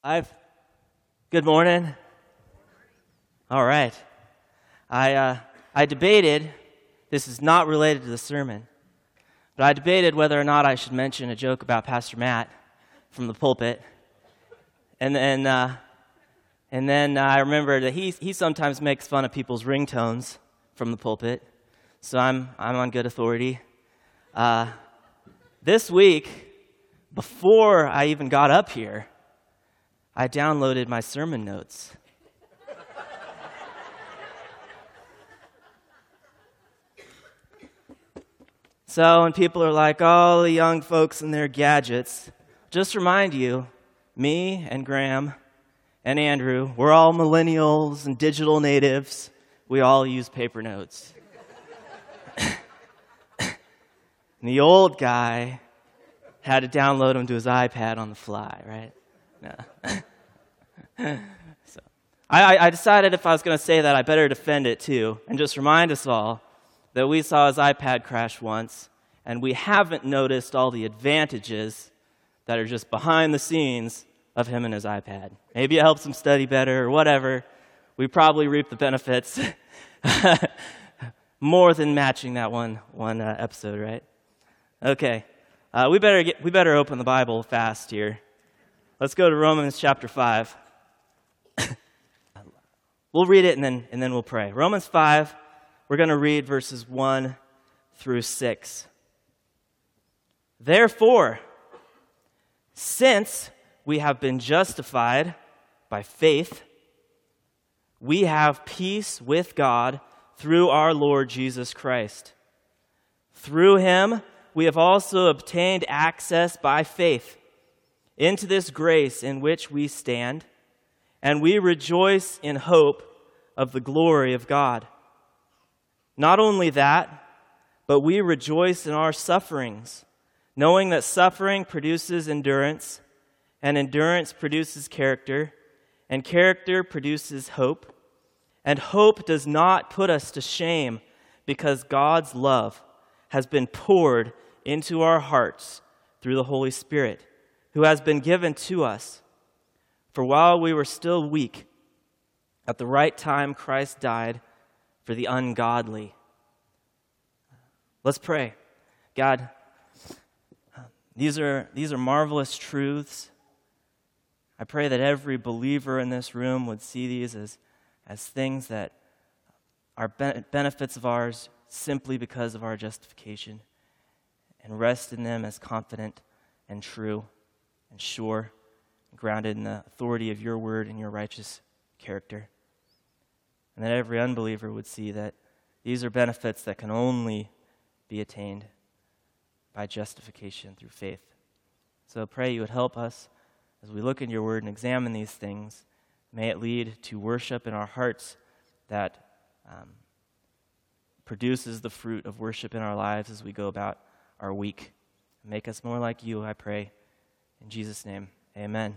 I've. Good morning. All right. I debated. This is not related to the sermon, but I debated whether or not I should mention a joke about Pastor Matt from the pulpit, and then I remembered that he sometimes makes fun of people's ringtones from the pulpit, so I'm on good authority. This week, before I even got up here, I downloaded my sermon notes. So when people are like, oh, the young folks and their gadgets, just remind you, me and Graham and Andrew, we're all millennials and digital natives. We all use paper notes. And the old guy had to download them to his iPad on the fly, right? No. So I decided if I was going to say that, I better defend it too, and just remind us all that we saw his iPad crash once, and we haven't noticed all the advantages that are just behind the scenes of him and his iPad. Maybe it helps him study better or whatever. We probably reap the benefits more than matching that one episode, right? Okay, we better open the Bible fast here. Let's go to Romans chapter 5. We'll read it and then we'll pray. Romans 5, we're going to read verses 1 through 6. Therefore, since we have been justified by faith, we have peace with God through our Lord Jesus Christ. Through him, we have also obtained access by faith into this grace in which we stand, and we rejoice in hope of the glory of God. Not only that, but we rejoice in our sufferings, knowing that suffering produces endurance, and endurance produces character, and character produces hope, and hope does not put us to shame, because God's love has been poured into our hearts through the Holy Spirit, who has been given to us. For while we were still weak, at the right time Christ died for the ungodly. Let's pray. God, these are marvelous truths. I pray that every believer in this room would see these as things that are benefits of ours simply because of our justification, and rest in them as confident and true and sure, and grounded in the authority of your word and your righteous character. And that every unbeliever would see that these are benefits that can only be attained by justification through faith. So I pray you would help us as we look in your word and examine these things. May it lead to worship in our hearts that produces the fruit of worship in our lives as we go about our week. Make us more like you, I pray. In Jesus' name, amen.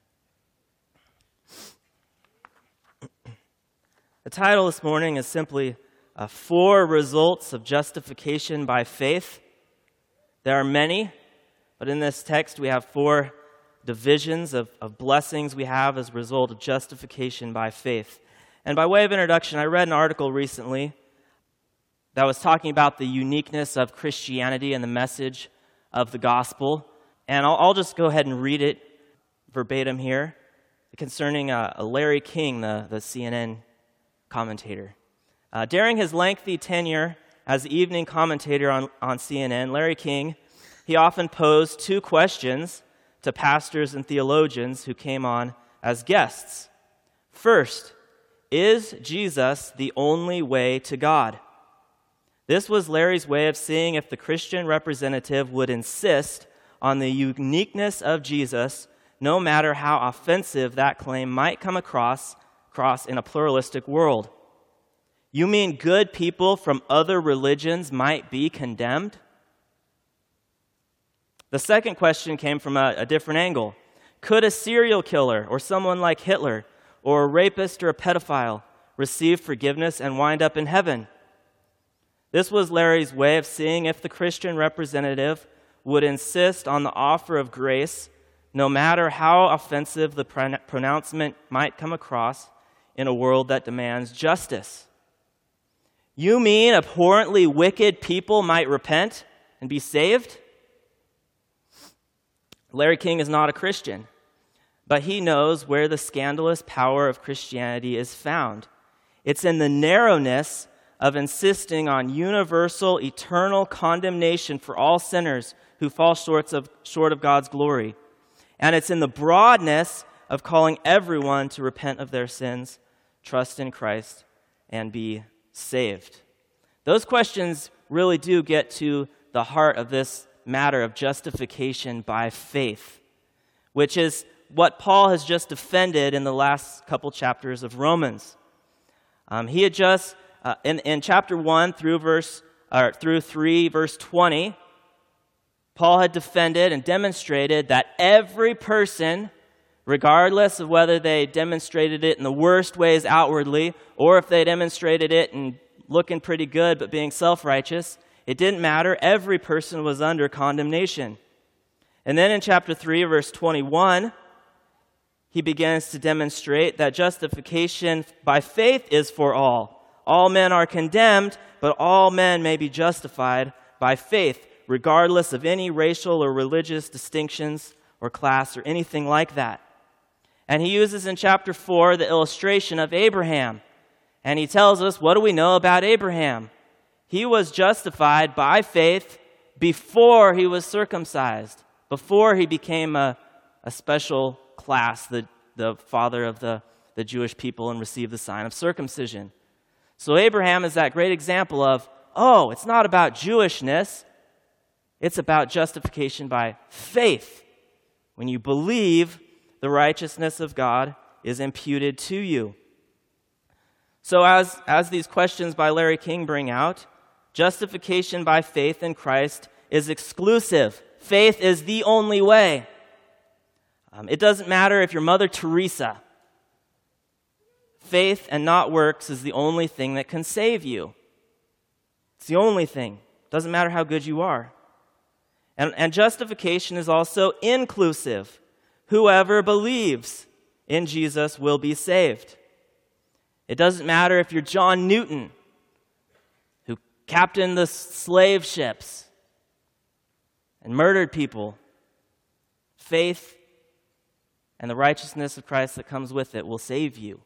The title this morning is simply 4 Results of Justification by Faith. There are many, but in this text we have 4 divisions of blessings we have as a result of justification by faith. And by way of introduction, I read an article recently that was talking about the uniqueness of Christianity and the message of the gospel. And I'll just go ahead and read it verbatim here concerning Larry King, the CNN commentator. During his lengthy tenure as the evening commentator on CNN, Larry King, he often posed 2 questions to pastors and theologians who came on as guests. First, is Jesus the only way to God? This was Larry's way of seeing if the Christian representative would insist on the uniqueness of Jesus, no matter how offensive that claim might come across in a pluralistic world. You mean good people from other religions might be condemned? The second question came from a different angle. Could a serial killer or someone like Hitler or a rapist or a pedophile receive forgiveness and wind up in heaven? This was Larry's way of seeing if the Christian representative would insist on the offer of grace no matter how offensive the pronouncement might come across in a world that demands justice. You mean abhorrently wicked people might repent and be saved? Larry King is not a Christian, but he knows where the scandalous power of Christianity is found. It's in the narrowness of insisting on universal, eternal condemnation for all sinners who fall short of God's glory. And it's in the broadness of calling everyone to repent of their sins, trust in Christ, and be saved. Those questions really do get to the heart of this matter of justification by faith, which is what Paul has just defended in the last couple chapters of Romans. He had just, in chapter 1 through 3, verse 20, Paul had defended and demonstrated that every person, regardless of whether they demonstrated it in the worst ways outwardly, or if they demonstrated it in looking pretty good but being self-righteous, it didn't matter. Every person was under condemnation. And then in chapter 3, verse 21, he begins to demonstrate that justification by faith is for all. All men are condemned, but all men may be justified by faith, regardless of any racial or religious distinctions or class or anything like that. And he uses in chapter 4 the illustration of Abraham. And he tells us, what do we know about Abraham? He was justified by faith before he was circumcised, before he became a special class, the father of the Jewish people, and received the sign of circumcision. So Abraham is that great example of, it's not about Jewishness, it's about justification by faith. When you believe, the righteousness of God is imputed to you. So as these questions by Larry King bring out, justification by faith in Christ is exclusive. Faith is the only way. It doesn't matter if you're Mother Teresa. Faith and not works is the only thing that can save you. It's the only thing. Doesn't matter how good you are. And justification is also inclusive. Whoever believes in Jesus will be saved. It doesn't matter if you're John Newton, who captained the slave ships and murdered people. Faith and the righteousness of Christ that comes with it will save you.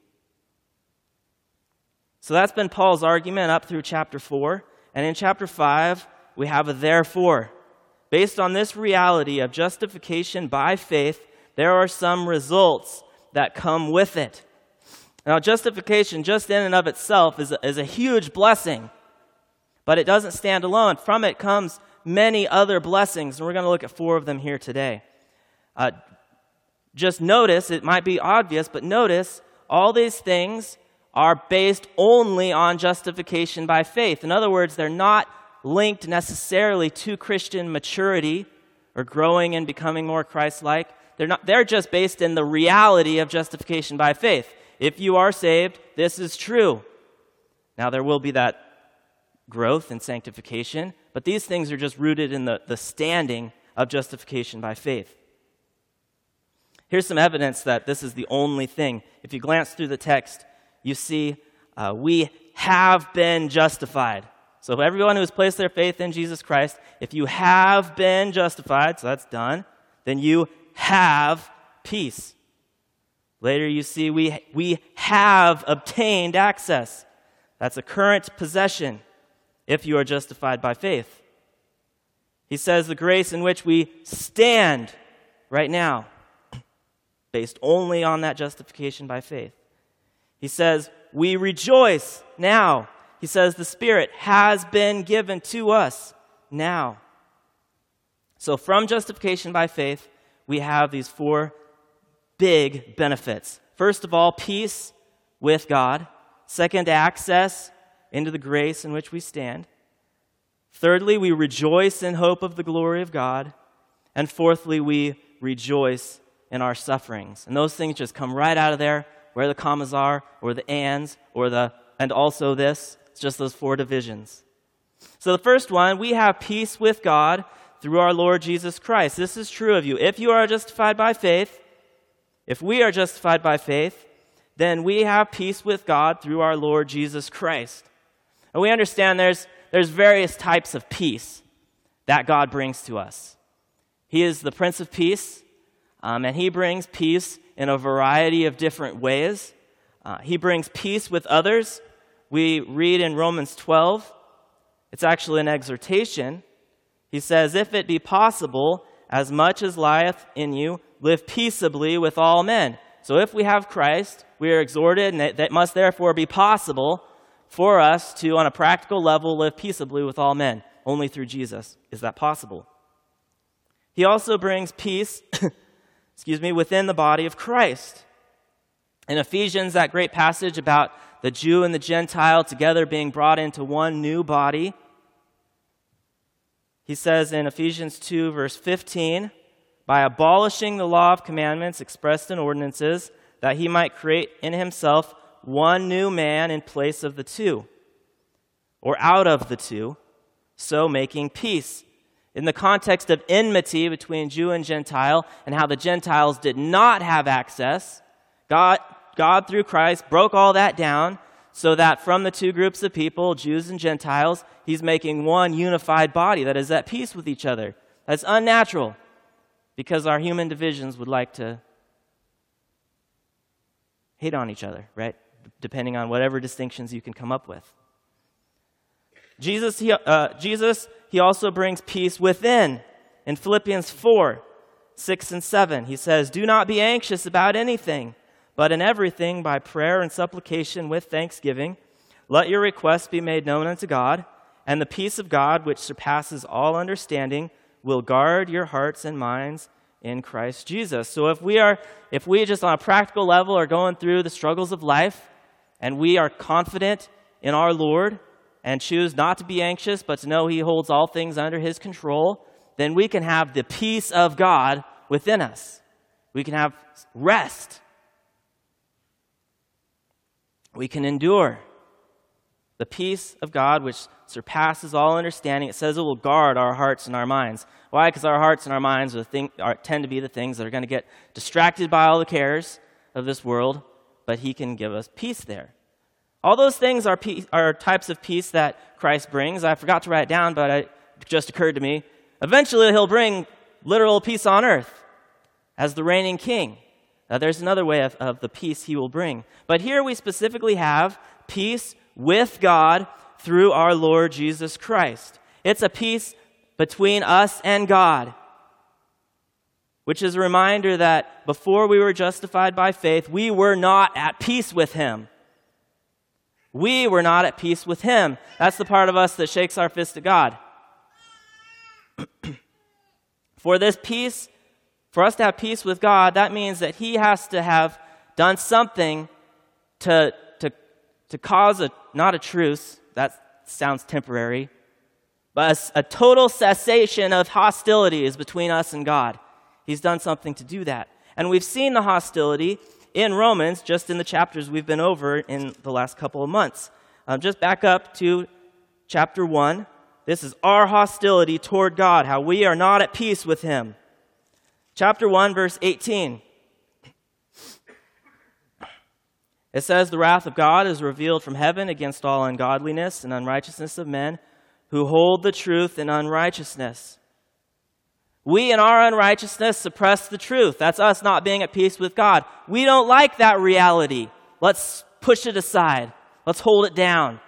So that's been Paul's argument up through chapter 4. And in chapter 5, we have a therefore. Based on this reality of justification by faith, there are some results that come with it. Now, justification just in and of itself is a huge blessing, but it doesn't stand alone. From it comes many other blessings, and we're going to look at 4 of them here today. Just notice, it might be obvious, but notice all these things are based only on justification by faith. In other words, they're not linked necessarily to Christian maturity or growing and becoming more Christ-like. They're just based in the reality of justification by faith. If you are saved, this is true. Now, there will be that growth in sanctification, but these things are just rooted in the standing of justification by faith. Here's some evidence that this is the only thing. If you glance through the text, you see we have been justified. So if everyone who has placed their faith in Jesus Christ, if you have been justified, so that's done, then you have peace. Later you see we have obtained access. That's a current possession if you are justified by faith. He says the grace in which we stand right now, based only on that justification by faith. He says we rejoice now. He says the Spirit has been given to us now. So from justification by faith, we have these 4 big benefits. First of all, peace with God. Second, access into the grace in which we stand. Thirdly, we rejoice in hope of the glory of God. And fourthly, we rejoice in our sufferings. And those things just come right out of there, where the commas are, or the ands, and also this. It's just those 4 divisions. So the first one, we have peace with God through our Lord Jesus Christ. This is true of you. If you are justified by faith, if we are justified by faith, then we have peace with God through our Lord Jesus Christ. And we understand there's various types of peace that God brings to us. He is the Prince of Peace, and he brings peace in a variety of different ways. He brings peace with others. We read in Romans 12, it's actually an exhortation. He says, if it be possible, as much as lieth in you, live peaceably with all men. So if we have Christ, we are exhorted, and that must therefore be possible for us to, on a practical level, live peaceably with all men. Only through Jesus is that possible. He also brings peace, within the body of Christ. In Ephesians, that great passage about the Jew and the Gentile together being brought into one new body, he says in Ephesians 2, verse 15, by abolishing the law of commandments expressed in ordinances, that he might create in himself one new man in place of the two, or out of the two, so making peace. In the context of enmity between Jew and Gentile, and how the Gentiles did not have access, God through Christ broke all that down, so that from the two groups of people, Jews and Gentiles, he's making one unified body that is at peace with each other. That's unnatural, because our human divisions would like to hate on each other, right? Depending on whatever distinctions you can come up with. Jesus, he also brings peace within. In Philippians 4, 6 and 7, he says, do not be anxious about anything, but in everything by prayer and supplication with thanksgiving, let your requests be made known unto God, and the peace of God, which surpasses all understanding, will guard your hearts and minds in Christ Jesus. So if we just on a practical level are going through the struggles of life, and we are confident in our Lord, and choose not to be anxious, but to know he holds all things under his control, then we can have the peace of God within us. We can have rest. We can endure. The peace of God, which surpasses all understanding, it says it will guard our hearts and our minds. Why? Because our hearts and our minds tend to be the things that are going to get distracted by all the cares of this world, but he can give us peace there. All those things are types of peace that Christ brings. I forgot to write it down, but it just occurred to me. Eventually, he'll bring literal peace on earth as the reigning king. There's another way of the peace he will bring. But here we specifically have peace with God through our Lord Jesus Christ. It's a peace between us and God, which is a reminder that before we were justified by faith, we were not at peace with him. We were not at peace with him. That's the part of us that shakes our fist at God. For this peace, for us to have peace with God, that means that he has to have done something to cause not a truce, that sounds temporary, but a total cessation of hostilities between us and God. He's done something to do that. And we've seen the hostility in Romans, just in the chapters we've been over in the last couple of months. Just back up to chapter 1. This is our hostility toward God, how we are not at peace with him. Chapter 1, verse 18. It says, the wrath of God is revealed from heaven against all ungodliness and unrighteousness of men who hold the truth in unrighteousness. We in our unrighteousness suppress the truth. That's us not being at peace with God. We don't like that reality. Let's push it aside. Let's hold it down.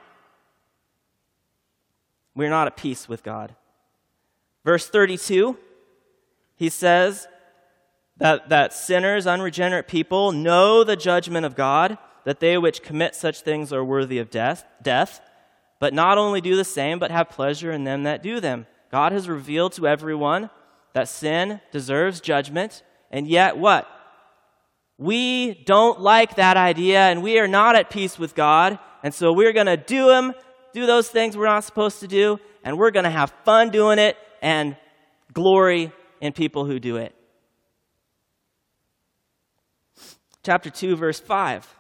We're not at peace with God. Verse 32, he says that sinners, unregenerate people, know the judgment of God, that they which commit such things are worthy of death, but not only do the same, but have pleasure in them that do them. God has revealed to everyone that sin deserves judgment, and yet what? We don't like that idea, and we are not at peace with God, and so we're going to do those things we're not supposed to do, and we're going to have fun doing it and glory in people who do it. Chapter 2, verse 5.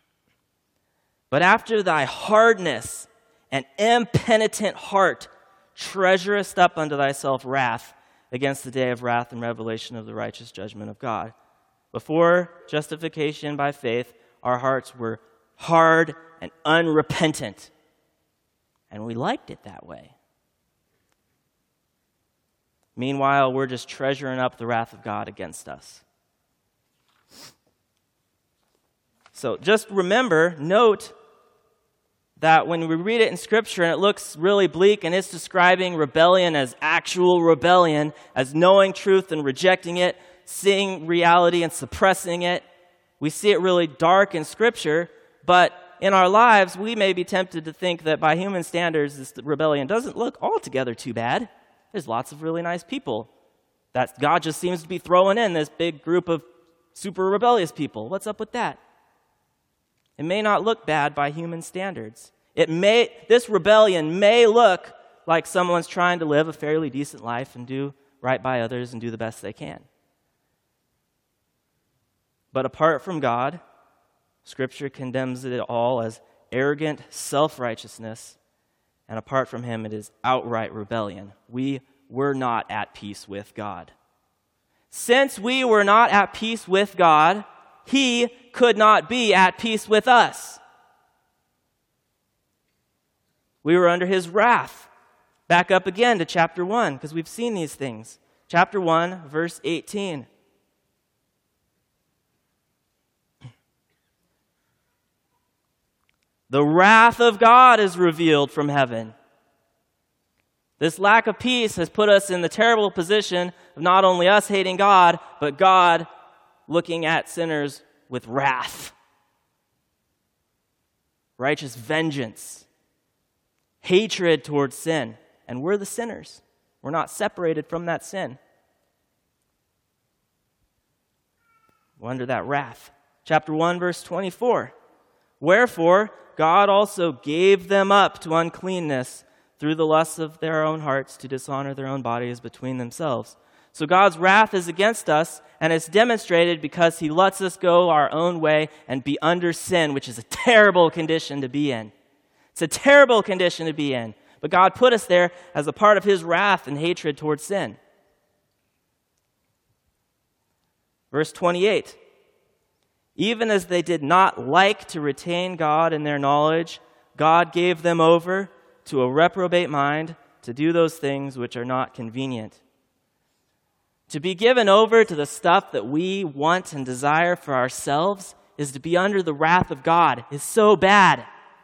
But after thy hardness and impenitent heart treasurest up unto thyself wrath against the day of wrath and revelation of the righteous judgment of God. Before justification by faith, our hearts were hard and unrepentant. And we liked it that way. Meanwhile, we're just treasuring up the wrath of God against us. So just remember, note that when we read it in Scripture and it looks really bleak and it's describing rebellion as actual rebellion, as knowing truth and rejecting it, seeing reality and suppressing it, we see it really dark in Scripture, but in our lives, we may be tempted to think that by human standards, this rebellion doesn't look altogether too bad. There's lots of really nice people that God just seems to be throwing in this big group of super rebellious people. What's up with that? It may not look bad by human standards. This rebellion may look like someone's trying to live a fairly decent life and do right by others and do the best they can. But apart from God, Scripture condemns it all as arrogant self-righteousness, and apart from Him, it is outright rebellion. We were not at peace with God. Since we were not at peace with God, He could not be at peace with us. We were under His wrath. Back up again to chapter 1, because we've seen these things. Chapter 1, verse 18. The wrath of God is revealed from heaven. This lack of peace has put us in the terrible position of not only us hating God, but God looking at sinners with wrath, righteous vengeance, hatred towards sin. And we're the sinners. We're not separated from that sin. We're under that wrath. Chapter 1, verse 24. Wherefore, God also gave them up to uncleanness through the lusts of their own hearts to dishonor their own bodies between themselves. So God's wrath is against us, and it's demonstrated because He lets us go our own way and be under sin, which is a terrible condition to be in. It's a terrible condition to be in. But God put us there as a part of His wrath and hatred towards sin. Verse 28. Even as they did not like to retain God in their knowledge, God gave them over to a reprobate mind to do those things which are not convenient. To be given over to the stuff that we want and desire for ourselves is to be under the wrath of God. It's so bad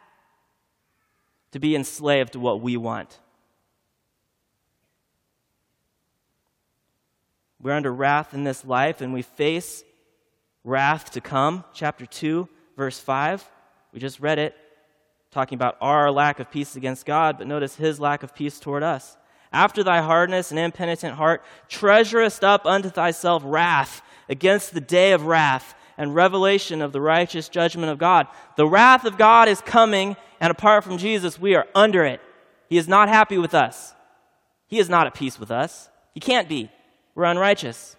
to be enslaved to what we want. We're under wrath in this life, and we face wrath to come. Chapter 2, verse 5. We just read it, talking about our lack of peace against God, but notice His lack of peace toward us. After thy hardness and impenitent heart, treasurest up unto thyself wrath against the day of wrath and revelation of the righteous judgment of God. The wrath of God is coming, and apart from Jesus, we are under it. He is not happy with us. He is not at peace with us. He can't be. We're unrighteous.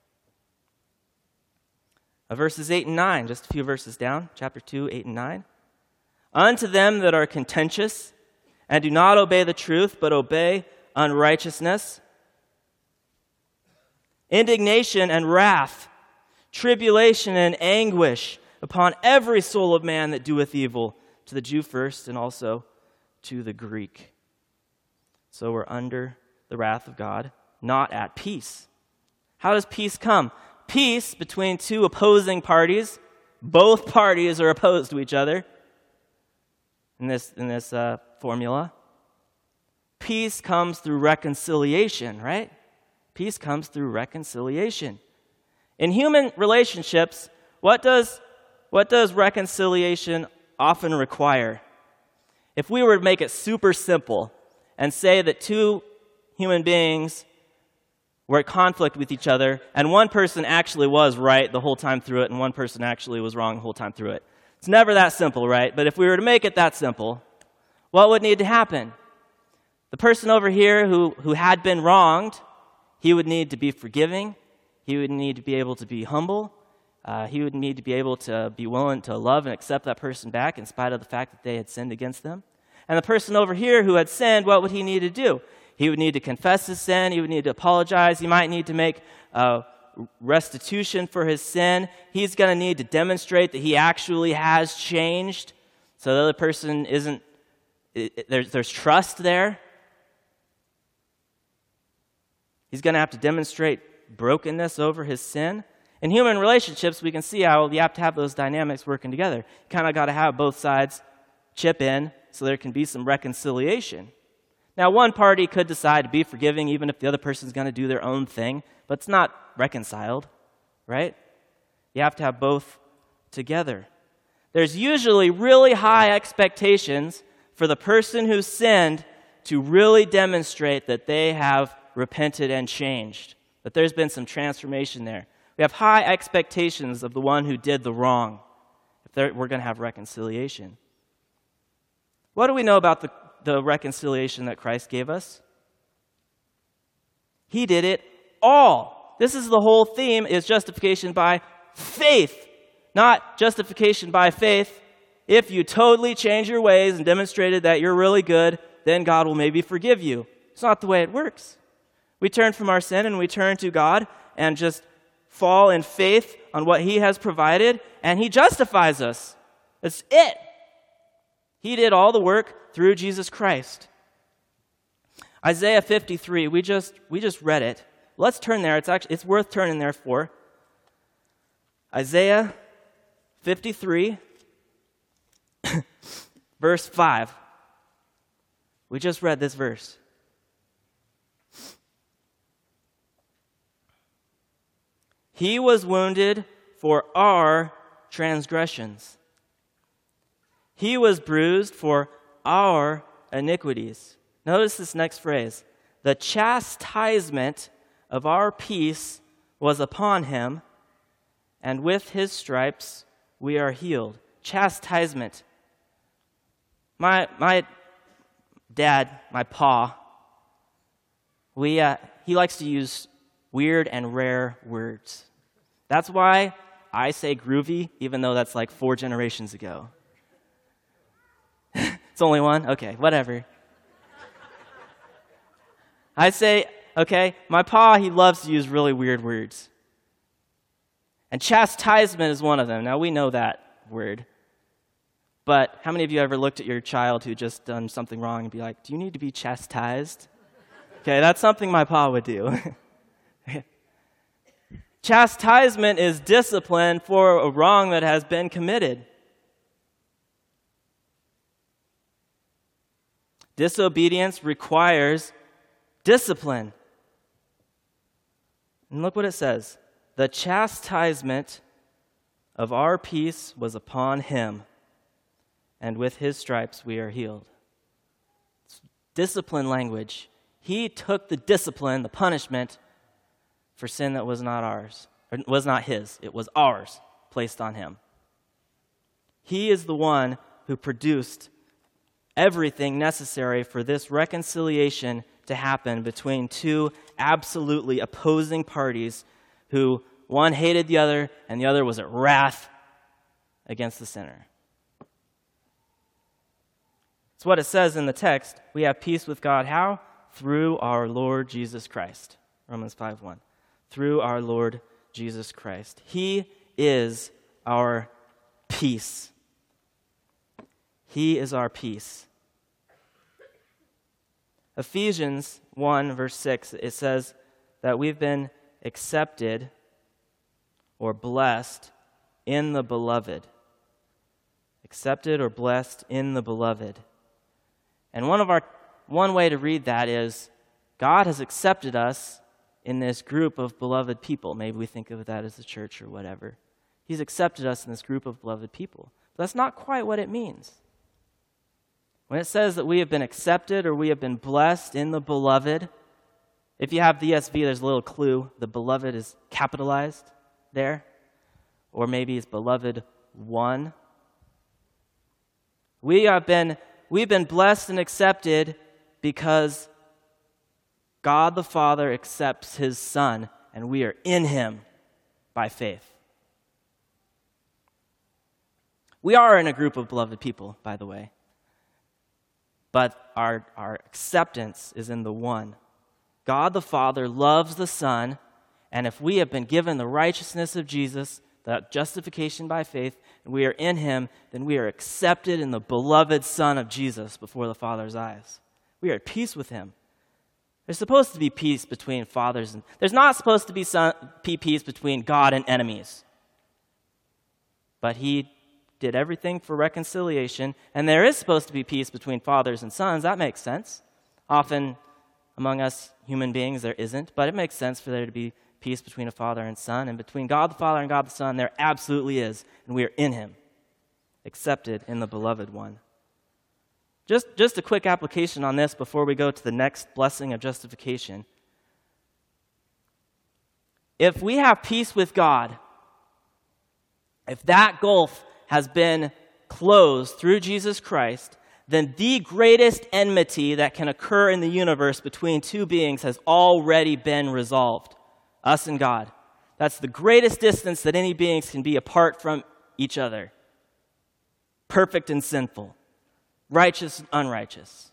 Verses 8 and 9, just a few verses down, chapter 2, 8 and 9. Unto them that are contentious, and do not obey the truth, but obey unrighteousness, indignation and wrath, tribulation and anguish upon every soul of man that doeth evil, to the Jew first, and also to the Greek. So we're under the wrath of God, not at peace. How does peace come? Peace between two opposing parties. Both parties are opposed to each other in this formula. Peace comes through reconciliation, right? Peace comes through reconciliation. In human relationships, what does reconciliation often require? If we were to make it super simple and say that two human beings were at conflict with each other, and one person actually was right the whole time through it, and one person actually was wrong the whole time through it. It's never that simple, right? But if we were to make it that simple, what would need to happen? The person over here who had been wronged, he would need to be forgiving. He would need to be able to be humble. He would need to be able to be willing to love and accept that person back in spite of the fact that they had sinned against them. And the person over here who had sinned, what would he need to do? He would need to confess his sin. He would need to apologize. He might need to make restitution for his sin. He's going to need to demonstrate that he actually has changed, so the other person isn't, there's trust there. He's going to have to demonstrate brokenness over his sin. In human relationships, we can see how you have to have those dynamics working together. You kind of got to have both sides chip in so there can be some reconciliation. Now, one party could decide to be forgiving even if the other person's going to do their own thing, but it's not reconciled, right? You have to have both together. There's usually really high expectations for the person who sinned to really demonstrate that they have repented and changed, that there's been some transformation there. We have high expectations of the one who did the wrong if we're going to have reconciliation. What do we know about the reconciliation that Christ gave us? He did it all. This is the whole theme, is justification by faith, not justification by faith. If you totally change your ways and demonstrated that you're really good, then God will maybe forgive you. It's not the way it works. We turn from our sin and we turn to God and just fall in faith on what He has provided, and He justifies us. That's it. He did all the work through Jesus Christ. Isaiah 53, we just read it. Let's turn there. It's worth turning there for. Isaiah 53, verse 5. We just read this verse. He was wounded for our transgressions. He was bruised for our iniquities. Notice this next phrase. The chastisement of our peace was upon him, and with his stripes we are healed. Chastisement. My dad, my pa, he likes to use weird and rare words. That's why I say groovy, even though that's like 4 generations ago. It's only one? Okay, whatever. I say, okay, my pa, he loves to use really weird words. And chastisement is one of them. Now, we know that word. But how many of you ever looked at your child who just done something wrong and be like, do you need to be chastised? Okay, that's something my pa would do. Chastisement is discipline for a wrong that has been committed. Disobedience requires discipline. And look what it says. The chastisement of our peace was upon him, and with his stripes we are healed. It's discipline language. He took the discipline, the punishment, for sin that was not ours, or was not his. It was ours, placed on him. He is the one who produced everything necessary for this reconciliation to happen between two absolutely opposing parties who one hated the other and the other was at wrath against the sinner. It's what it says in the text. We have peace with God. How? Through our Lord Jesus Christ. Romans 5:1. Through our Lord Jesus Christ. He is our peace. He is our peace. Ephesians 1, verse 6, it says that we've been accepted or blessed in the beloved. Accepted or blessed in the beloved. And one way to read that is God has accepted us in this group of beloved people. Maybe we think of that as the church or whatever. He's accepted us in this group of beloved people. But that's not quite what it means. When it says that we have been accepted or we have been blessed in the beloved, if you have the ESV, there's a little clue. The beloved is capitalized there. Or maybe it's beloved one. We've been blessed and accepted because God the Father accepts his Son, and we are in him by faith. We are in a group of beloved people, by the way. but our acceptance is in the one. God the Father loves the Son, and if we have been given the righteousness of Jesus, that justification by faith, and we are in him, then we are accepted in the beloved Son of Jesus before the Father's eyes. We are at peace with him. There's supposed to be peace between fathers, and there's not supposed to be peace between God and enemies. But he did everything for reconciliation, and there is supposed to be peace between fathers and sons. That makes sense. Often among us human beings there isn't, but it makes sense for there to be peace between a father and son, and between God the Father and God the Son there absolutely is, and we are in him, accepted in the beloved one. Just a quick application on this before we go to the next blessing of justification. If we have peace with God, if that gulf has been closed through Jesus Christ, then the greatest enmity that can occur in the universe between two beings has already been resolved. Us and God. That's the greatest distance that any beings can be apart from each other. Perfect and sinful. Righteous and unrighteous.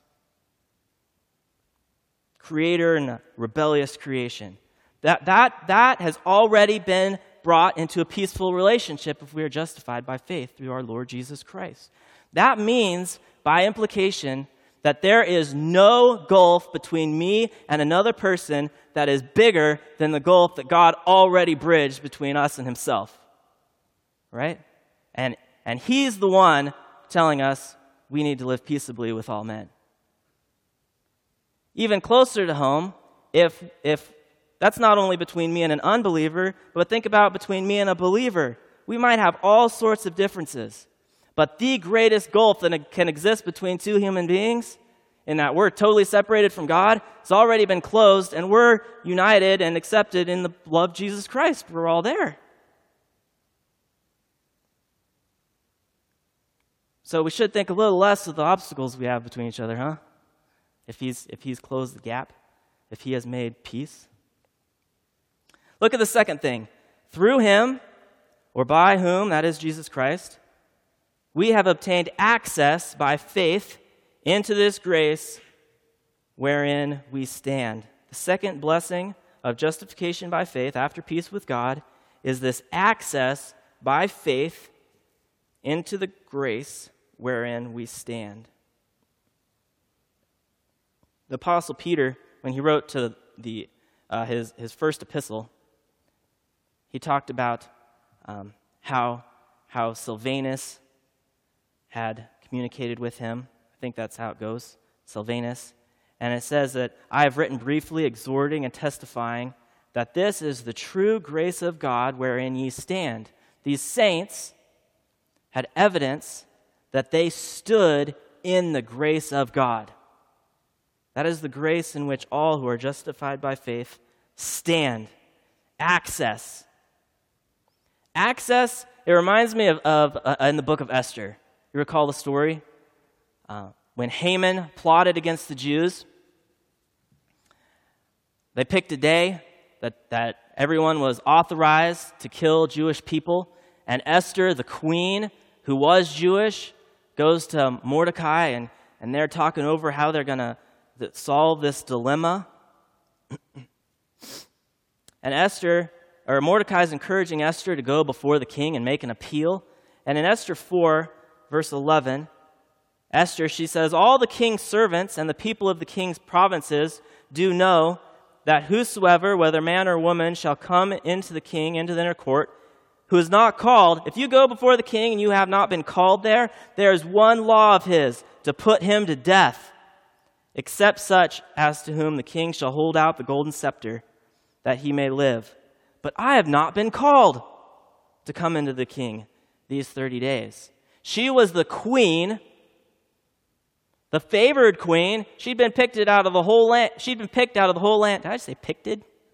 Creator and rebellious creation. That has already been brought into a peaceful relationship if we are justified by faith through our Lord Jesus Christ. That means, by implication, that there is no gulf between me and another person that is bigger than the gulf that God already bridged between us and himself. Right? And he's the one telling us we need to live peaceably with all men. Even closer to home, if that's not only between me and an unbeliever, but think about between me and a believer. We might have all sorts of differences. But the greatest gulf that can exist between two human beings, in that we're totally separated from God, has already been closed, and we're united and accepted in the love of Jesus Christ. We're all there. So we should think a little less of the obstacles we have between each other, huh? If he's closed the gap, if he has made peace. Look at the second thing. Through him, or by whom, that is Jesus Christ, we have obtained access by faith into this grace wherein we stand. The second blessing of justification by faith after peace with God is this access by faith into the grace wherein we stand. The Apostle Peter, when he wrote to his first epistle, he talked about how Silvanus had communicated with him. I think that's how it goes, Silvanus. And it says that I have written briefly, exhorting and testifying that this is the true grace of God wherein ye stand. These saints had evidence that they stood in the grace of God. That is the grace in which all who are justified by faith stand. Access. Access, it reminds me of in the book of Esther. You recall the story? When Haman plotted against the Jews, they picked a day that everyone was authorized to kill Jewish people, and Esther, the queen, who was Jewish, goes to Mordecai, and they're talking over how they're going to solve this dilemma. And Mordecai is encouraging Esther to go before the king and make an appeal. And in Esther 4, verse 11, Esther, she says, all the king's servants and the people of the king's provinces do know that whosoever, whether man or woman, shall come into the king, into the inner court, who is not called, if you go before the king and you have not been called there is one law of his, to put him to death, except such as to whom the king shall hold out the golden scepter, that he may live. But I have not been called to come into the king these 30 days. She was the queen, the favored queen. She'd been picked out of the whole land. She'd been picked out of the whole land. Did I say picked?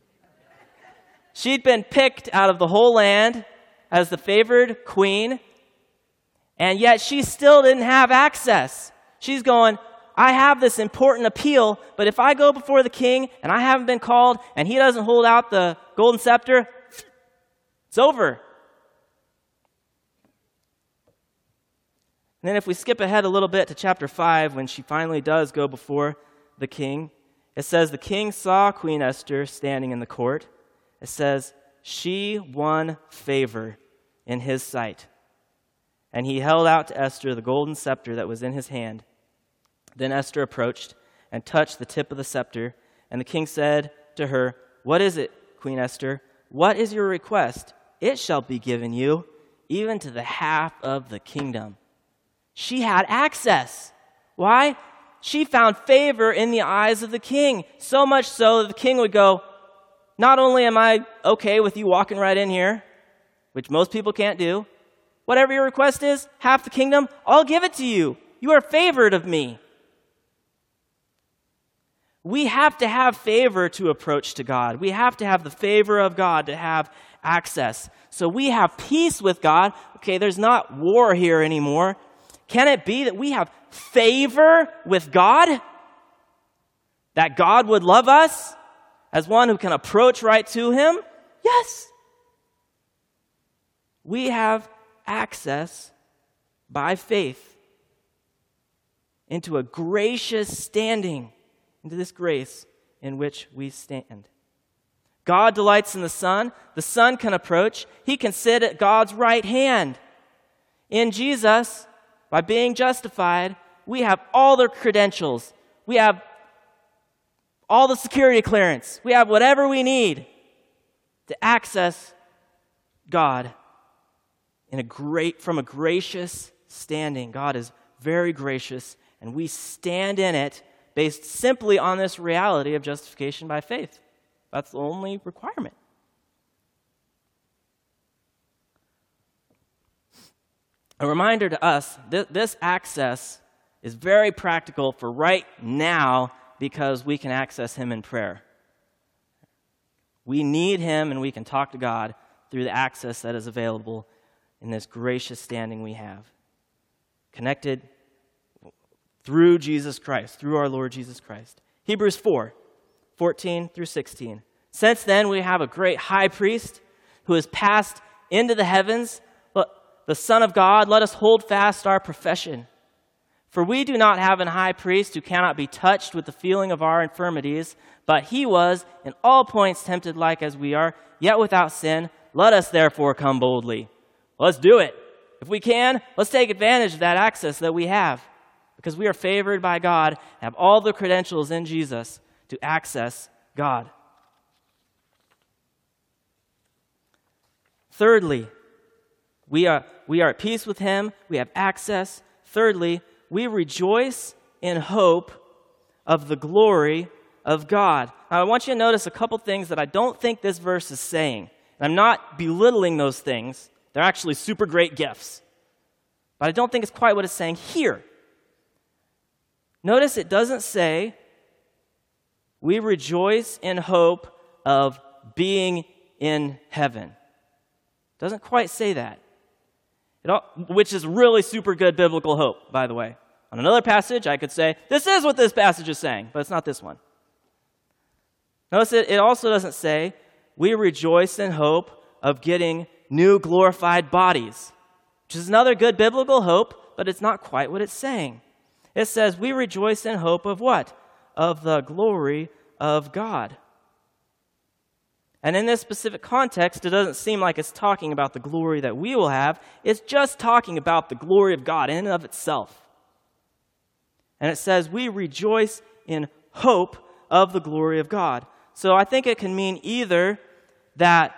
She'd been picked out of the whole land as the favored queen, and yet she still didn't have access. She's going, I have this important appeal, but if I go before the king and I haven't been called and he doesn't hold out the golden scepter, it's over. And then if we skip ahead a little bit to chapter 5, when she finally does go before the king, it says, the king saw Queen Esther standing in the court. It says, she won favor in his sight. And he held out to Esther the golden scepter that was in his hand. Then Esther approached and touched the tip of the scepter. And the king said to her, what is it, Queen Esther? What is your request? It shall be given you, even to the half of the kingdom. She had access. Why? She found favor in the eyes of the king, so much so that the king would go, not only am I okay with you walking right in here, which most people can't do, whatever your request is, half the kingdom, I'll give it to you. You are favored of me. We have to have favor to approach to God. We have to have the favor of God to have access. So we have peace with God. Okay, there's not war here anymore. Can it be that we have favor with God? That God would love us as one who can approach right to him? Yes. We have access by faith into a gracious standing, into this grace in which we stand. God delights in the Son. The Son can approach. He can sit at God's right hand. In Jesus, by being justified, we have all the credentials. We have all the security clearance. We have whatever we need to access God from a gracious standing. God is very gracious, and we stand in it based simply on this reality of justification by faith. That's the only requirement. A reminder to us, this access is very practical for right now because we can access him in prayer. We need him and we can talk to God through the access that is available in this gracious standing we have. Connected through Jesus Christ, through our Lord Jesus Christ. Hebrews 4:14 through 16. Since then we have a great high priest who has passed into the heavens, the Son of God. Let us hold fast our profession. For we do not have an high priest who cannot be touched with the feeling of our infirmities, but he was in all points tempted like as we are, yet without sin. Let us therefore come boldly. Let's do it. If we can, let's take advantage of that access that we have, because we are favored by God, have all the credentials in Jesus to access God. Thirdly, we are at peace with him. We have access. Thirdly, we rejoice in hope of the glory of God. Now, I want you to notice a couple things that I don't think this verse is saying. And I'm not belittling those things. They're actually super great gifts. But I don't think it's quite what it's saying here. Notice it doesn't say, we rejoice in hope of being in heaven. It doesn't quite say that. Which is really super good biblical hope, by the way. On another passage, I could say, this is what this passage is saying, but it's not this one. Notice it also doesn't say, we rejoice in hope of getting new glorified bodies, which is another good biblical hope, but it's not quite what it's saying. It says, we rejoice in hope of what? Of the glory of God. And in this specific context, it doesn't seem like it's talking about the glory that we will have. It's just talking about the glory of God in and of itself. And it says, we rejoice in hope of the glory of God. So I think it can mean either that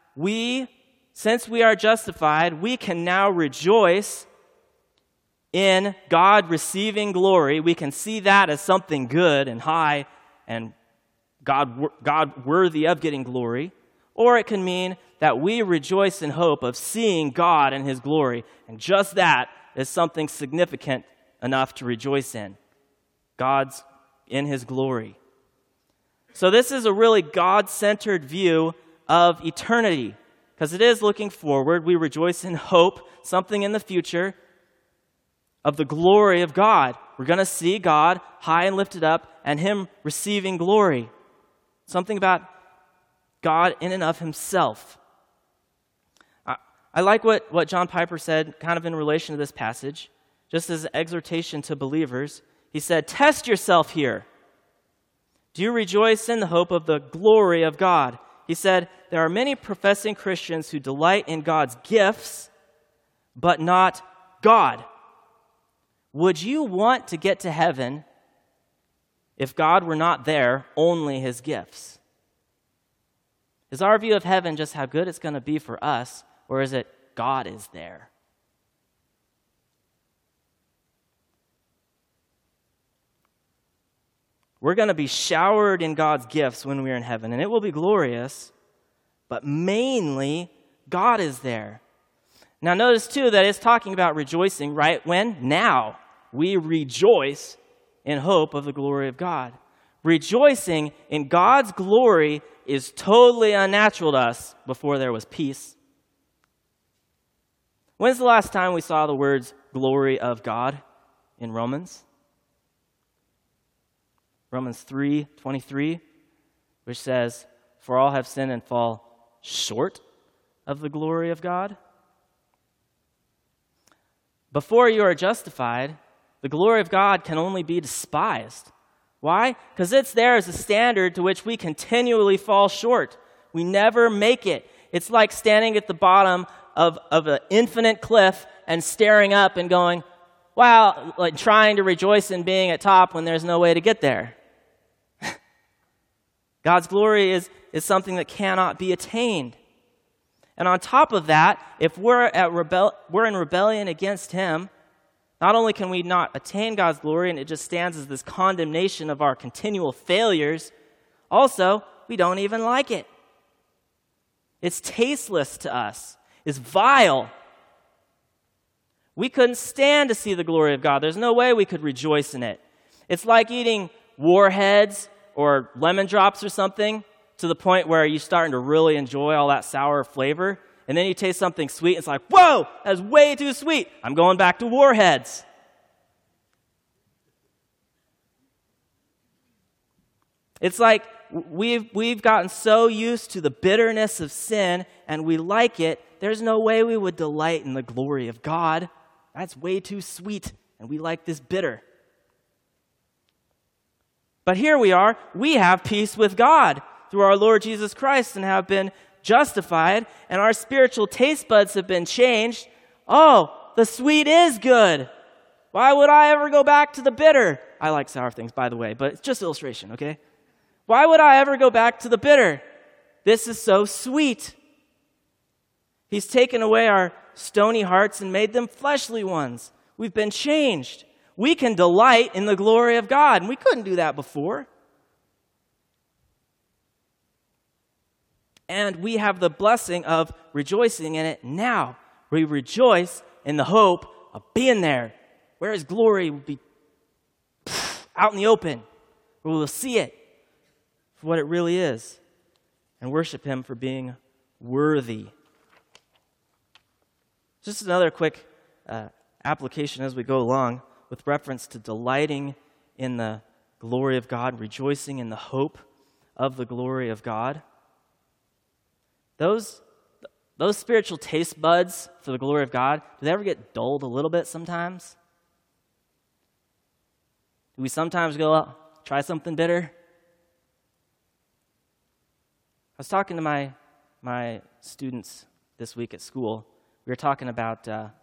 since we are justified, we can now rejoice in God receiving glory. We can see that as something good and high and God worthy of getting glory. Or it can mean that we rejoice in hope of seeing God in his glory. And just that is something significant enough to rejoice in. God's in his glory. So this is a really God-centered view of eternity, because it is looking forward. We rejoice in hope, something in the future, of the glory of God. We're going to see God high and lifted up and him receiving glory. Something about God in and of himself. I like what John Piper said kind of in relation to this passage. just as an exhortation to believers, he said, "Test yourself here. Do you rejoice in the hope of the glory of God?" He said, there are many professing Christians who delight in God's gifts, but not God. Would you want to get to heaven if God were not there, only his gifts? Is our view of heaven just how good it's going to be for us, or is it God is there? We're going to be showered in God's gifts when we're in heaven, and it will be glorious, but mainly God is there. Now notice too that it's talking about rejoicing, right? When? Now. We rejoice in hope of the glory of God. Rejoicing in God's glory is totally unnatural to us before there was peace. When's the last time we saw the words glory of God in Romans? Romans 3:23, which says, "For all have sinned and fall short of the glory of God." Before you are justified, the glory of God can only be despised. Why? Because it's there as a standard to which we continually fall short. We never make it. It's like standing at the bottom of an infinite cliff and staring up and going, wow, like trying to rejoice in being at top when there's no way to get there. God's glory is something that cannot be attained. And on top of that, if we're in rebellion against him, not only can we not attain God's glory, and it just stands as this condemnation of our continual failures, also, we don't even like it. It's tasteless to us. It's vile. We couldn't stand to see the glory of God. There's no way we could rejoice in it. It's like eating Warheads or lemon drops or something to the point where you're starting to really enjoy all that sour flavor, and then you taste something sweet, and it's like, whoa, that's way too sweet. I'm going back to Warheads. It's like we've gotten so used to the bitterness of sin, and we like it. There's no way we would delight in the glory of God. That's way too sweet, and we like this bitter. But here we are. We have peace with God through our Lord Jesus Christ and have been justified, and our spiritual taste buds have been changed. Oh, the sweet is good. Why would I ever go back to the bitter? I like sour things, by the way, but it's just illustration, okay? Why would I ever go back to the bitter? This is so sweet. He's taken away our stony hearts and made them fleshly ones. We've been changed. We can delight in the glory of God, and we couldn't do that before. And we have the blessing of rejoicing in it now. We rejoice in the hope of being there, where his glory will be out in the open, where we'll see it for what it really is and worship him for being worthy. Just another quick application as we go along with reference to delighting in the glory of God, rejoicing in the hope of the glory of God. Those spiritual taste buds for the glory of God, do they ever get dulled a little bit sometimes? Do we sometimes go, oh, try something bitter? I was talking to my students this week at school. We were talking about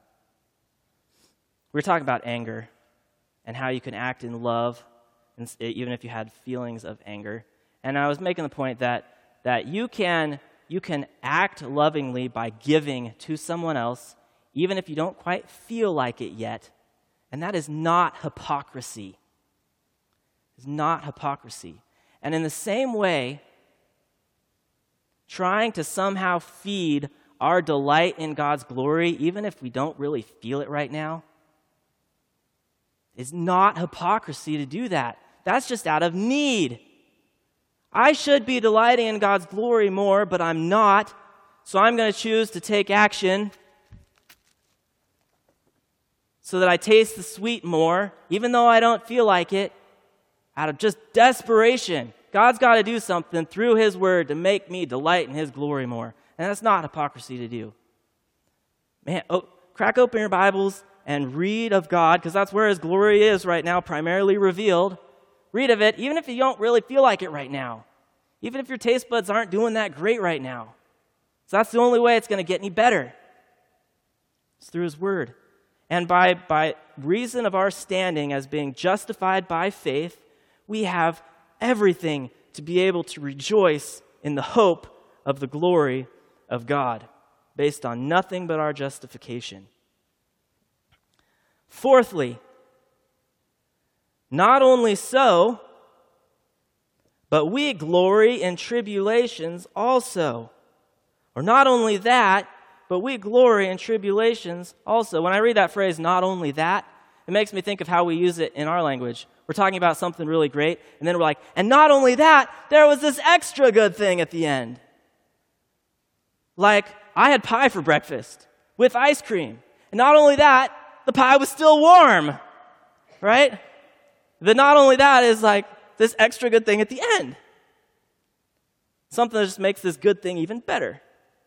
anger and how you can act in love, even if you had feelings of anger. And I was making the point that you can act lovingly by giving to someone else, even if you don't quite feel like it yet. And that is not hypocrisy. It's not hypocrisy. And in the same way, trying to somehow feed our delight in God's glory, even if we don't really feel it right now, is not hypocrisy to do that. That's just out of need. I should be delighting in God's glory more, but I'm not, so I'm going to choose to take action so that I taste the sweet more, even though I don't feel like it, out of just desperation. God's got to do something through his word to make me delight in his glory more. And that's not hypocrisy to do. Man, crack open your Bibles and read of God, because that's where his glory is right now, primarily revealed. Read of it, even if you don't really feel like it right now. Even if your taste buds aren't doing that great right now. So that's the only way it's going to get any better. It's through his word. And by reason of our standing as being justified by faith, we have everything to be able to rejoice in the hope of the glory of God, based on nothing but our justification. Fourthly, not only so, but we glory in tribulations also. Or not only that, but we glory in tribulations also. When I read that phrase, not only that, it makes me think of how we use it in our language. We're talking about something really great, and then we're like, and not only that, there was this extra good thing at the end. Like, I had pie for breakfast with ice cream. And not only that, the pie was still warm, right? The not only that is like this extra good thing at the end. Something that just makes this good thing even better.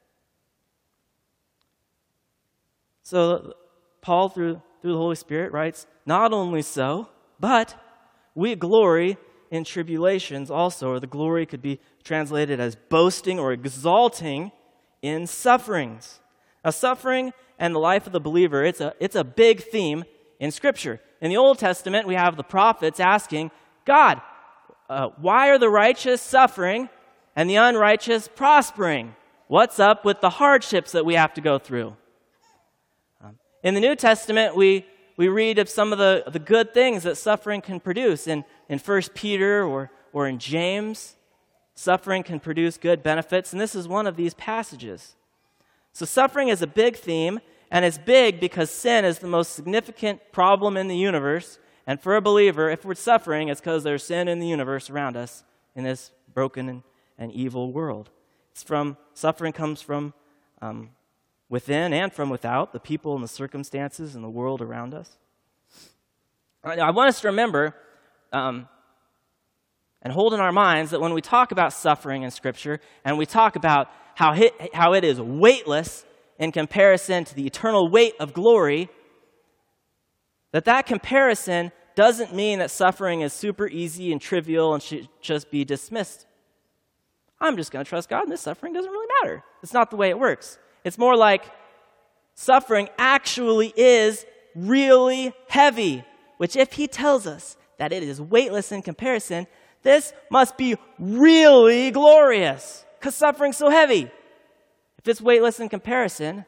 So Paul, through the Holy Spirit, writes, not only so, but we glory in tribulations also, or the glory could be translated as boasting or exalting in sufferings. Now, suffering and the life of the believer, it's a big theme in Scripture. In the Old Testament, we have the prophets asking, God, why are the righteous suffering and the unrighteous prospering? What's up with the hardships that we have to go through? In the New Testament, we read of some of the good things that suffering can produce. In 1 Peter or in James, suffering can produce good benefits, and this is one of these passages. So suffering is a big theme, and it's big because sin is the most significant problem in the universe. And for a believer, if we're suffering, it's because there's sin in the universe around us in this broken and evil world. Suffering comes from within and from without, the people and the circumstances and the world around us. I want us to remember and hold in our minds that when we talk about suffering in Scripture, and we talk about how it is weightless in comparison to the eternal weight of glory, that comparison doesn't mean that suffering is super easy and trivial and should just be dismissed. I'm just going to trust God, and this suffering doesn't really matter. It's not the way it works. It's more like suffering actually is really heavy, which if he tells us that it is weightless in comparison, this must be really glorious because suffering's so heavy. If it's weightless in comparison,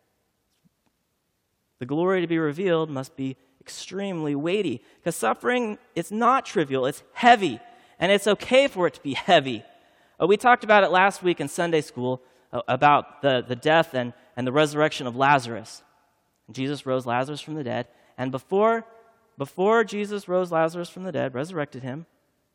the glory to be revealed must be extremely weighty because suffering is not trivial, it's heavy, and it's okay for it to be heavy. We talked about it last week in Sunday school about the death and the resurrection of Lazarus. Jesus rose Lazarus from the dead, and before Jesus rose Lazarus from the dead, resurrected him,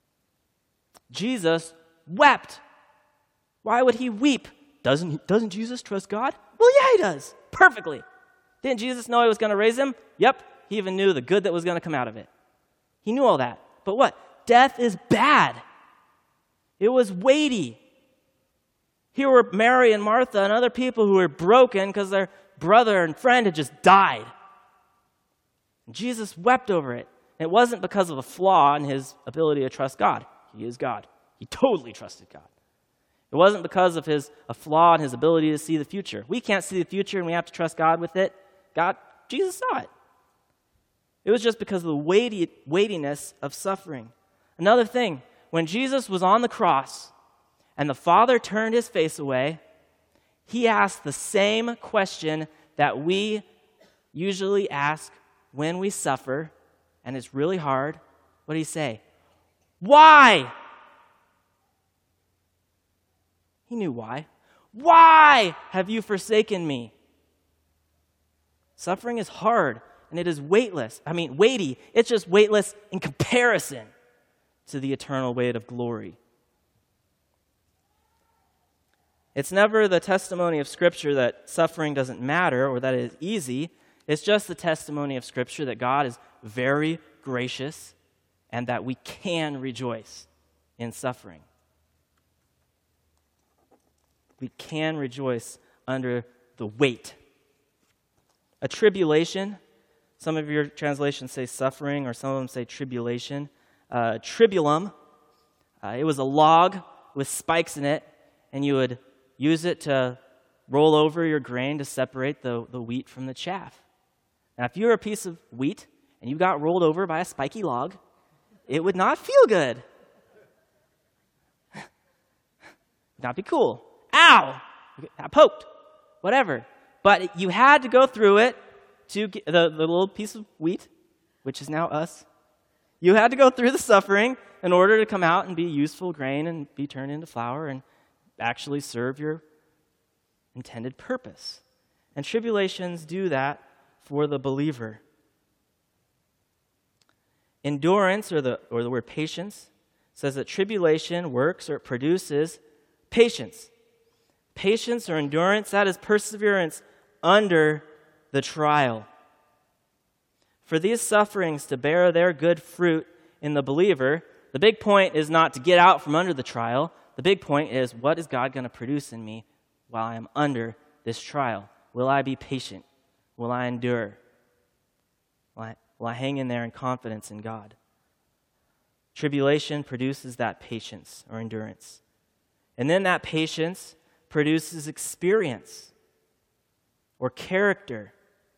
Jesus wept. Why would he weep? Doesn't Jesus trust God? Well, yeah, he does. Perfectly. Didn't Jesus know he was going to raise him? Yep. He even knew the good that was going to come out of it. He knew all that. But what? Death is bad. It was weighty. Here were Mary and Martha and other people who were broken because their brother and friend had just died. Jesus wept over it. It wasn't because of a flaw in his ability to trust God. He is God. He totally trusted God. It wasn't because of a flaw in his ability to see the future. We can't see the future and we have to trust God with it. Jesus saw it. It was just because of the weightiness of suffering. Another thing, when Jesus was on the cross and the Father turned his face away, he asked the same question that we usually ask when we suffer, and it's really hard. What did he say? Why? He knew why. Why have you forsaken me? Suffering is hard, and it is weighty. It's just weightless in comparison to the eternal weight of glory. It's never the testimony of Scripture that suffering doesn't matter or that it is easy. It's just the testimony of Scripture that God is very gracious and that we can rejoice in suffering. We can rejoice under the weight. A tribulation, Some of your translations say suffering, or some of them say tribulation. Tribulum, it was a log with spikes in it, and you would use it to roll over your grain to separate the wheat from the chaff. Now, if you were a piece of wheat and you got rolled over by a spiky log, it would not feel good. Would not be cool. Ow! I poked. Whatever. But you had to go through it to get the little piece of wheat, which is now us. You had to go through the suffering in order to come out and be useful grain and be turned into flour and actually serve your intended purpose. And tribulations do that for the believer. Endurance, or the word patience, says that tribulation works or produces patience. Patience or endurance, that is perseverance under the trial. For these sufferings to bear their good fruit in the believer, the big point is not to get out from under the trial. The big point is, what is God going to produce in me while I am under this trial? Will I be patient? Will I endure? Will I hang in there in confidence in God? Tribulation produces that patience or endurance. And then that patience produces experience or character.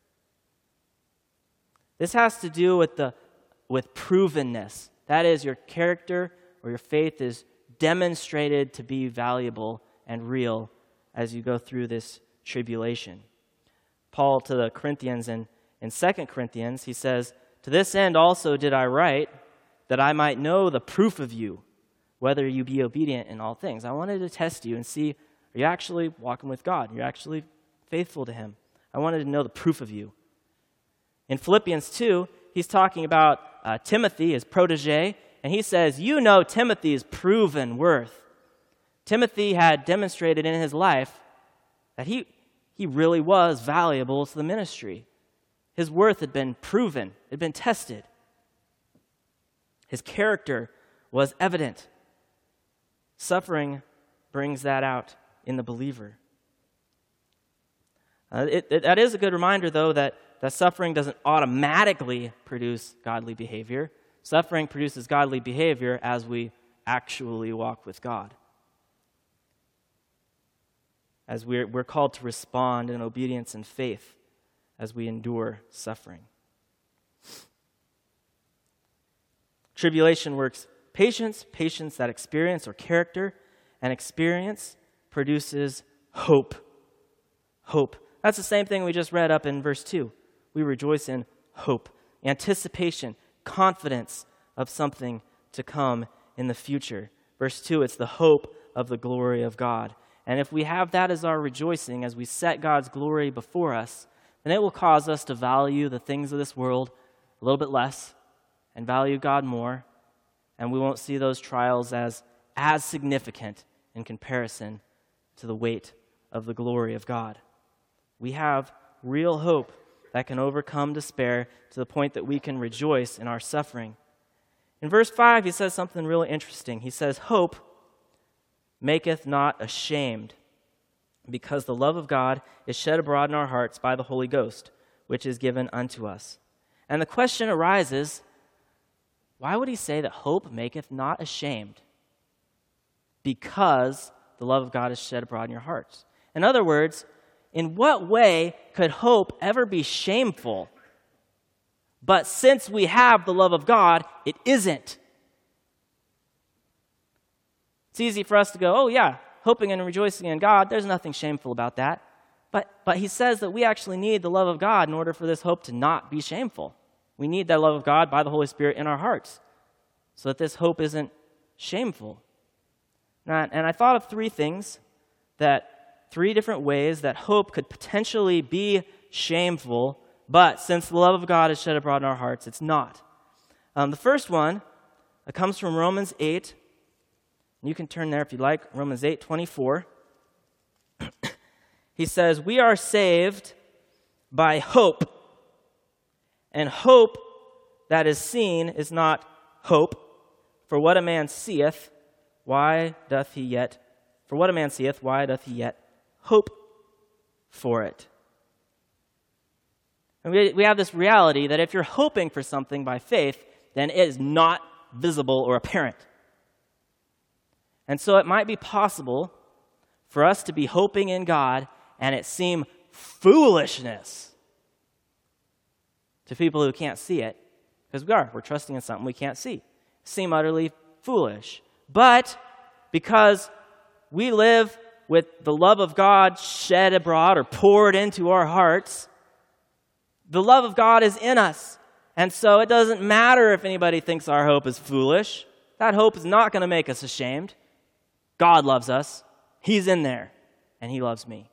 This has to do with provenness. That is, your character or your faith is demonstrated to be valuable and real as you go through this tribulation. Paul to the Corinthians in 2 Corinthians, he says, "To this end also did I write, that I might know the proof of you, whether you be obedient in all things." I wanted to test you and see, are you actually walking with God? You're actually faithful to him. I wanted to know the proof of you. In Philippians 2, he's talking about Timothy, his protege, and he says, you know Timothy's proven worth. Timothy had demonstrated in his life that he really was valuable to the ministry. His worth had been proven, it had been tested. His character was evident. Suffering brings that out in the believer. That is a good reminder, though, that suffering doesn't automatically produce godly behavior. Suffering produces godly behavior as we actually walk with God. As we're called to respond in obedience and faith as we endure suffering. Tribulation works patience, patience that experience or character, and experience produces hope. Hope. That's the same thing we just read up in verse 2. We rejoice in hope, anticipation, confidence of something to come in the future. Verse 2, it's the hope of the glory of God. And if we have that as our rejoicing, as we set God's glory before us, then it will cause us to value the things of this world a little bit less and value God more, and we won't see those trials as significant in comparison to the weight of the glory of God. We have real hope that can overcome despair to the point that we can rejoice in our suffering. In verse 5, he says something really interesting. He says, hope maketh not ashamed, because the love of God is shed abroad in our hearts by the Holy Ghost, which is given unto us. And the question arises, why would he say that hope maketh not ashamed? Because the love of God is shed abroad in your hearts. In other words, in what way could hope ever be shameful? But since we have the love of God, it isn't. It's easy for us to go, oh yeah, hoping and rejoicing in God, there's nothing shameful about that. But he says that we actually need the love of God in order for this hope to not be shameful. We need that love of God by the Holy Spirit in our hearts so that this hope isn't shameful. And I thought of three different ways that hope could potentially be shameful, but since the love of God is shed abroad in our hearts, it's not. The first one comes from Romans 8. You can turn there if you'd like, Romans 8:24. He says, we are saved by hope. And hope that is seen is not hope. For what a man seeth, why doth he yet hope for it? And we have this reality that if you're hoping for something by faith, then it is not visible or apparent. And so it might be possible for us to be hoping in God and it seem foolishness to people who can't see it, because we're trusting in something we can't see. Seem utterly foolish. But because we live with the love of God shed abroad or poured into our hearts, the love of God is in us. And so it doesn't matter if anybody thinks our hope is foolish. That hope is not going to make us ashamed. God loves us. He's in there, and he loves me.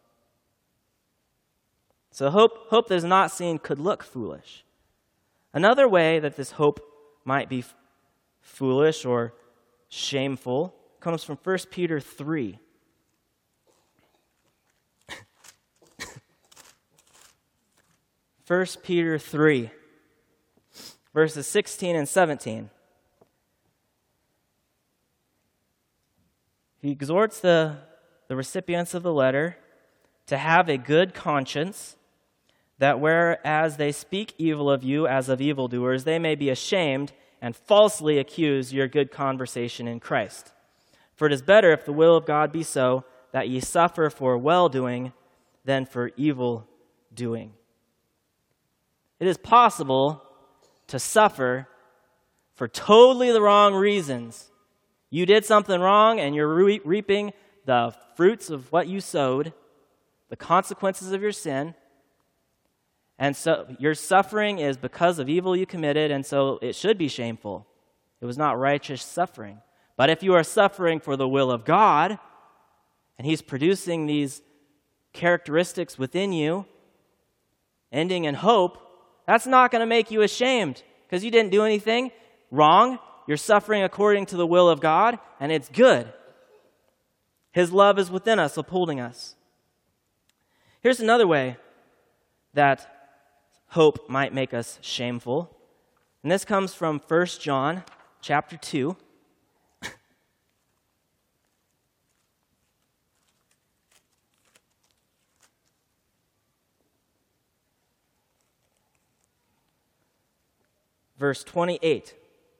So hope that is not seen could look foolish. Another way that this hope might be foolish or shameful comes from 1 Peter 3. 1 Peter 3, verses 16 and 17. He exhorts the recipients of the letter to have a good conscience, that whereas they speak evil of you as of evildoers, they may be ashamed and falsely accuse your good conversation in Christ. For it is better, if the will of God be so, that ye suffer for well-doing than for evil-doing. It is possible to suffer for totally the wrong reasons. You did something wrong, and you're reaping the fruits of what you sowed, the consequences of your sin. And so your suffering is because of evil you committed, and so it should be shameful. It was not righteous suffering. But if you are suffering for the will of God, and he's producing these characteristics within you, ending in hope, that's not going to make you ashamed because you didn't do anything wrong. You're suffering according to the will of God, and it's good. His love is within us, upholding us. Here's another way that hope might make us shameful. And this comes from 1 John chapter 2. Verse 28.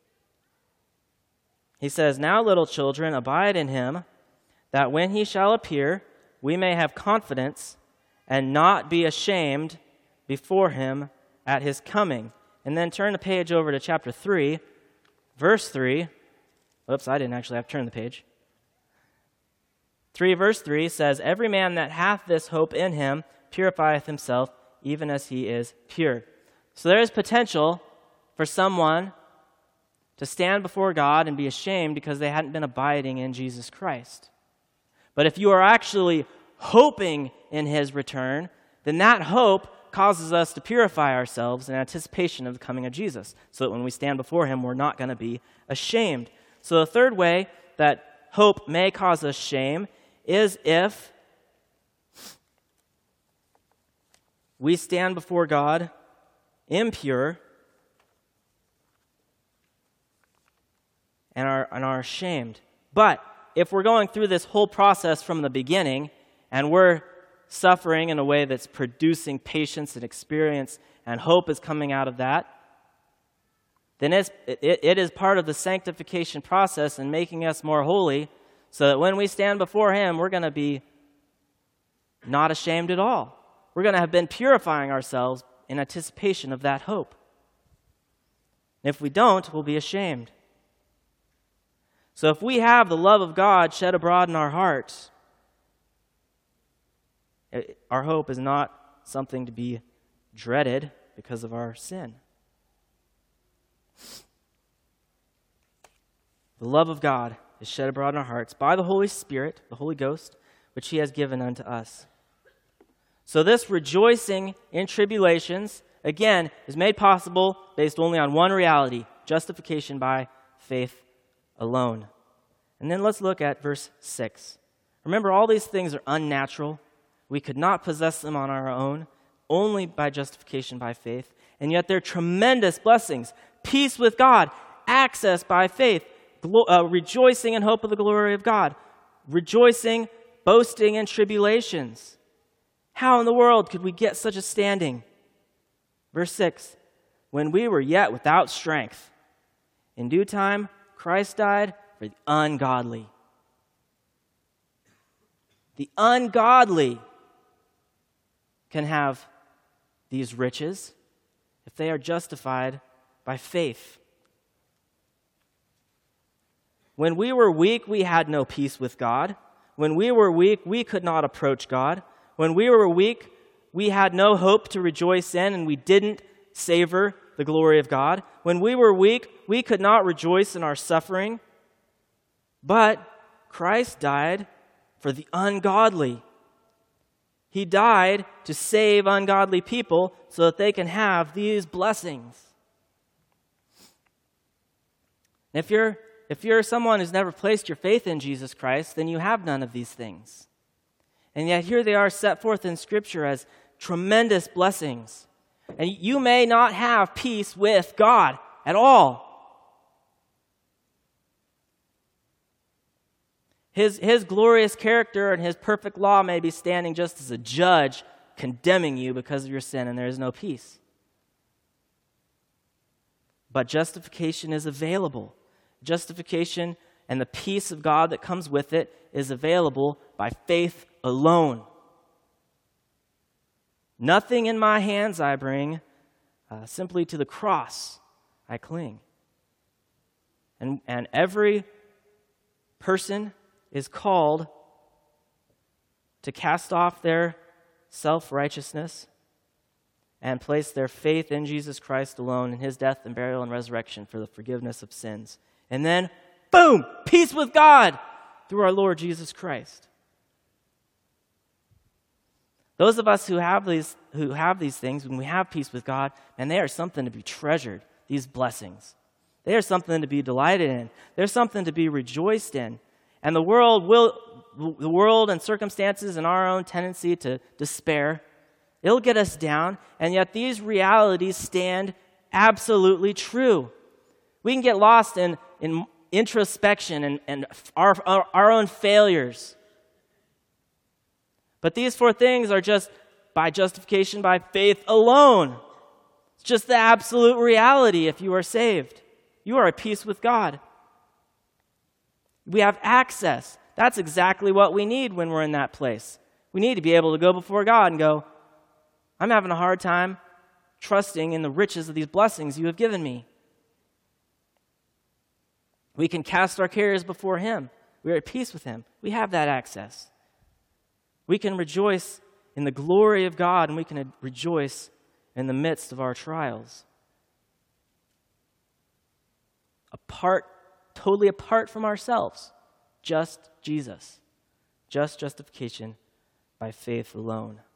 He says, "Now, little children, abide in him, that when he shall appear, we may have confidence and not be ashamed before him at his coming." And then turn the page over to chapter 3, verse 3. Oops, I didn't actually have to turn the page. 3 verse 3 says, "Every man that hath this hope in him purifieth himself, even as he is pure." So there is potential for someone to stand before God and be ashamed because they hadn't been abiding in Jesus Christ. But if you are actually hoping in his return, then that hope causes us to purify ourselves in anticipation of the coming of Jesus, so that when we stand before him, we're not going to be ashamed. So the third way that hope may cause us shame is if we stand before God impure and are ashamed. But if we're going through this whole process from the beginning and we're suffering in a way that's producing patience and experience and hope is coming out of that, then it is part of the sanctification process and making us more holy, so that when we stand before him, we're going to be not ashamed at all. We're going to have been purifying ourselves in anticipation of that hope. If we don't, we'll be ashamed. So if we have the love of God shed abroad in our hearts, our hope is not something to be dreaded because of our sin. The love of God is shed abroad in our hearts by the Holy Spirit, the Holy Ghost, which he has given unto us. So this rejoicing in tribulations, again, is made possible based only on one reality: justification by faith alone. And then let's look at verse 6. Remember, all these things are unnatural. We could not possess them on our own, only by justification by faith. And yet they're tremendous blessings. Peace with God, access by faith, rejoicing in hope of the glory of God, rejoicing, boasting in tribulations. How in the world could we get such a standing? Verse 6, when we were yet without strength, in due time Christ died for the ungodly. The ungodly can have these riches if they are justified by faith. When we were weak, we had no peace with God. When we were weak, we could not approach God. When we were weak, we had no hope to rejoice in, and we didn't savor the glory of God. When we were weak, we could not rejoice in our suffering. But Christ died for the ungodly. He died to save ungodly people so that they can have these blessings. If you're someone who's never placed your faith in Jesus Christ, then you have none of these things. And yet here they are set forth in Scripture as tremendous blessings. And you may not have peace with God at all. His glorious character and his perfect law may be standing just as a judge condemning you because of your sin, and there is no peace. But justification is available. Justification and the peace of God that comes with it is available by faith alone. Nothing in my hands I bring, simply to the cross I cling. And every person is called to cast off their self-righteousness and place their faith in Jesus Christ alone, in his death and burial and resurrection for the forgiveness of sins. And then, boom, peace with God through our Lord Jesus Christ. Those of us who have these things, when we have peace with God, and they are something to be treasured, these blessings. They are something to be delighted in. They're something to be rejoiced in. And the world and circumstances and our own tendency to despair, it'll get us down, and yet these realities stand absolutely true. We can get lost in introspection and our own failures. But these four things are just by justification by faith alone. It's just the absolute reality if you are saved. You are at peace with God. We have access. That's exactly what we need when we're in that place. We need to be able to go before God and go, I'm having a hard time trusting in the riches of these blessings you have given me. We can cast our cares before him. We are at peace with him. We have that access. We can rejoice in the glory of God, and we can rejoice in the midst of our trials. Totally apart from ourselves, just Jesus, just justification by faith alone.